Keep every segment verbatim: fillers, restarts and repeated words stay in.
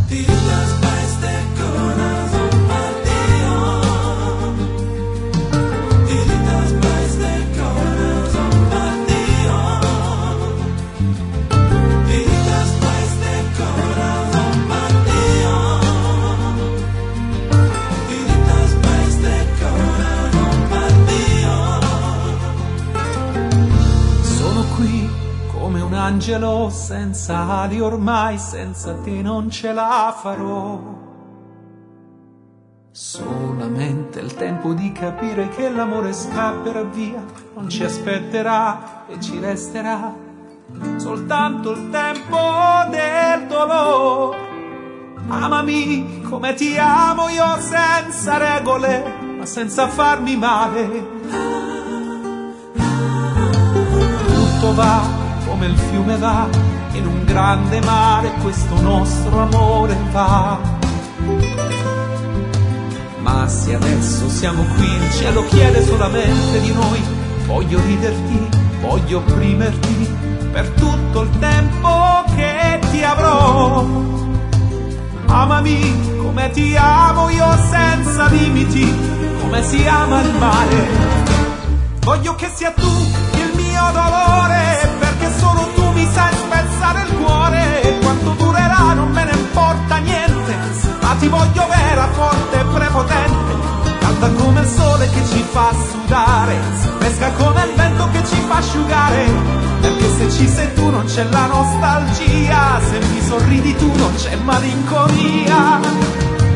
Tiritas pa' este corazón partido. Tiritas pa' este corazón partido. Tiritas pa' este corazón partido. Tiritas pa' este corazón partido. Sono qui come un angelo senza ali, ormai senza te non ce la farò. Solamente il tempo di capire che l'amore scapperà via, non ci aspetterà e ci resterà soltanto il tempo del dolore. Amami come ti amo io, senza regole, ma senza farmi male. Tutto va come il fiume va in un grande mare, questo nostro amore va. Ma se adesso siamo qui, il cielo chiede solamente di noi. Voglio riderti, voglio opprimerti per tutto il tempo che ti avrò. Amami come ti amo io, senza limiti, come si ama il mare. Voglio che sia tu il mio dolore, perché solo tu mi sai spezzare il cuore. Quanto durerà non me ne importa niente, ma ti voglio vera, forte e prepotente, calda come il sole che ci fa sudare, fresca come il vento che ci fa asciugare. Perché se ci sei tu non c'è la nostalgia, se mi sorridi tu non c'è malinconia.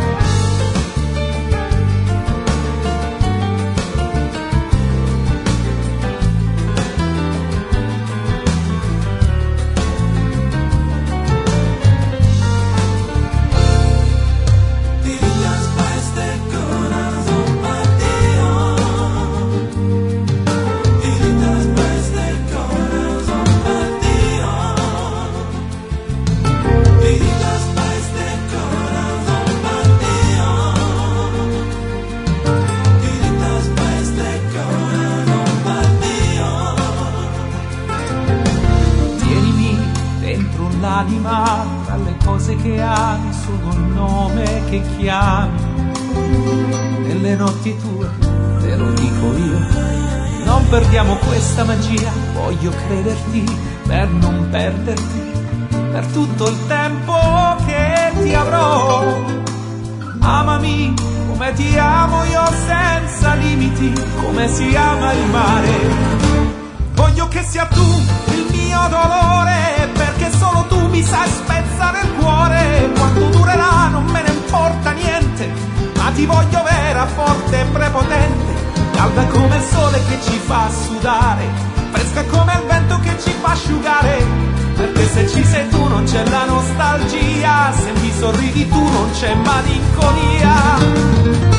L'anima tra le cose che ami, solo il nome che chiami. Nelle notti tue te lo dico io, non perdiamo questa magia. Voglio crederti per non perderti, per tutto il tempo che ti avrò. Amami come ti amo io, senza limiti, come si ama il mare. Voglio che sia tu il mio dolore, perché solo tu mi sai spezzare il cuore. Quanto durerà non me ne importa niente, ma ti voglio vera, forte e prepotente, calda come il sole che ci fa sudare, fresca come il vento che ci fa asciugare. Perché se ci sei tu non c'è la nostalgia, se mi sorridi tu non c'è malinconia.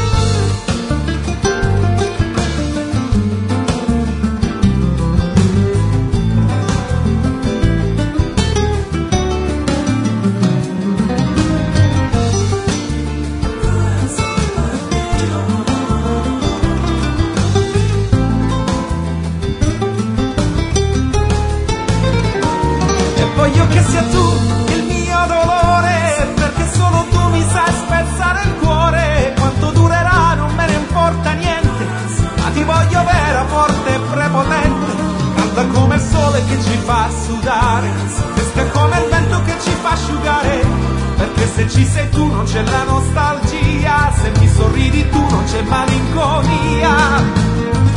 Voglio che sia tu il mio dolore, perché solo tu mi sai spezzare il cuore. Quanto durerà non me ne importa niente, ma ti voglio vera, forte e prepotente, calda come il sole che ci fa sudare, fresca come il vento che ci fa asciugare. Perché se ci sei tu non c'è la nostalgia, se mi sorridi tu non c'è malinconia.